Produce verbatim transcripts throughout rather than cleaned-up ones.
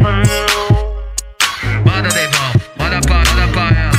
Manda, Deivão, manda pra, manda pra ela.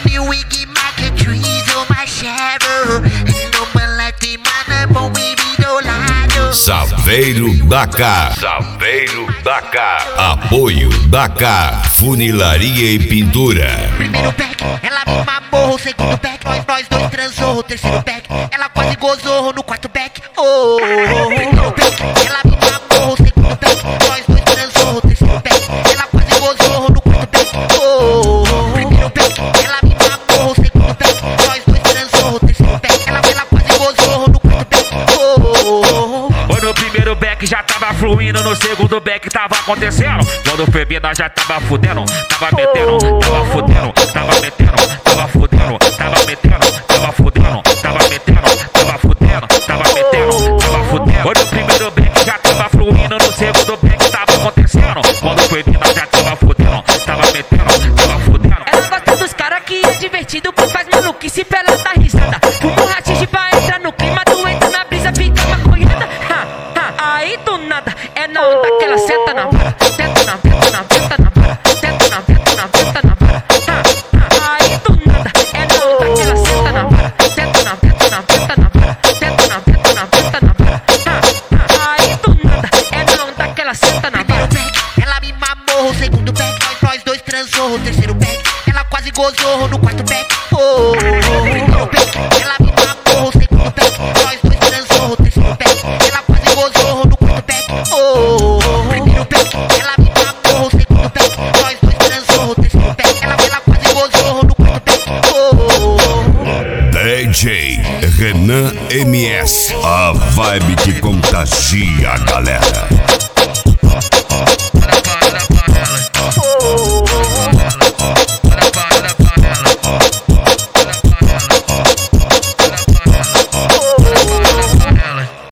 Saveiro Dakar, Saveiro Dakar, apoio Dakar, funilaria e pintura. Primeiro pack, ela me mamou. Segundo pack, nós, nós dois transou. Terceiro pack, ela quase gozou. No quarto pack, oh, oh, oh. Primeiro pack, ela me mamou. Segundo pack, nós dois transou. Terceiro pack, ela quase gozou. No quarto pack, oh, oh, oh. Primeiro pack, ela me mamou. Segundo pack, nós dois transou. Terceiro pack, ela, ela quase gozou. No quarto pack, oh, oh, oh. No primeiro back já tava fluindo, no segundo back tava acontecendo. Quando foi vir nós já tava fudendo, tava metendo, tava fudendo, tava metendo, tava fudendo, tava metendo, tava fudendo, tava metendo, tava fudendo, tava metendo, tava fudendo. No primeiro back já tava fluindo, no segundo back tava acontecendo. Quando foi vir nós já tava fudendo, tava metendo, tava fudendo. Ela gosta dos cara que é divertido, pois faz maluquice pra ela dar risada. Fuma um rachixe pra entrar no clima, tu entra na brisa, fica maconhada. Aí do nada é na onda que ela senta na vara, senta na venta, na venta, na vara, senta na venta, na venta, na vara. Aí do nada é na onda que ela senta na vara, senta na venta, na venta, na vara, senta na venta, na venta, na vara. Aí do nada é na onda que ela senta na vara. Primeiro pack, ela me mamou. Segundo pack, nós, nós dois transou. Terceiro pack, ela quase gozou. No quarto pack, oh, oh, oh. Primeiro pack, ela me mamou. Segundo pack, nós dois transou. Terceiro pack, ela quase gozou. No quarto pack, oh, oh, oh. Primeiro pack, ela me mamou. Segundo pack, nós dois transou. Terceiro pack, ela, ela quase gozou. No quarto pack, oh, oh, oh. D J Renan M S, a vibe que contagia a galera.